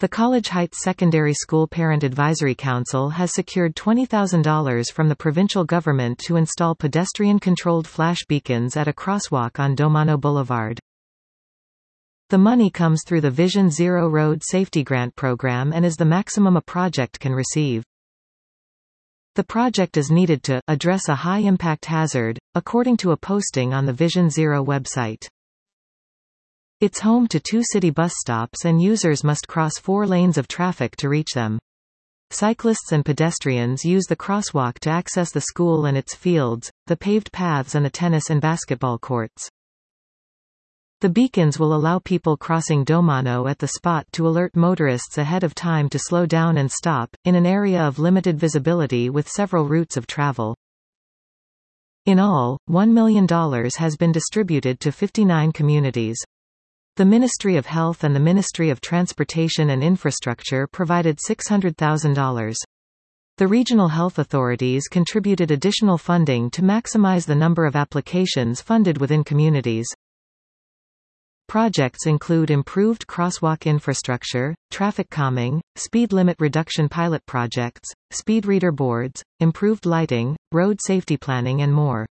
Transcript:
The College Heights Secondary School Parent Advisory Council has secured $20,000 from the provincial government to install pedestrian-controlled flash beacons at a crosswalk on Domano Boulevard. The money comes through the Vision Zero Road Safety Grant Program and is the maximum a project can receive. The project is needed to address a high-impact hazard, according to a posting on the Vision Zero website. It's home to 2 city bus stops and users must cross 4 lanes of traffic to reach them. Cyclists and pedestrians use the crosswalk to access the school and its fields, the paved paths and the tennis and basketball courts. The beacons will allow people crossing Domano at the spot to alert motorists ahead of time to slow down and stop, in an area of limited visibility with several routes of travel. In all, $1 million has been distributed to 59 communities. The Ministry of Health and the Ministry of Transportation and Infrastructure provided $600,000. The regional health authorities contributed additional funding to maximize the number of applications funded within communities. Projects include improved crosswalk infrastructure, traffic calming, speed limit reduction pilot projects, speed reader boards, improved lighting, road safety planning and more.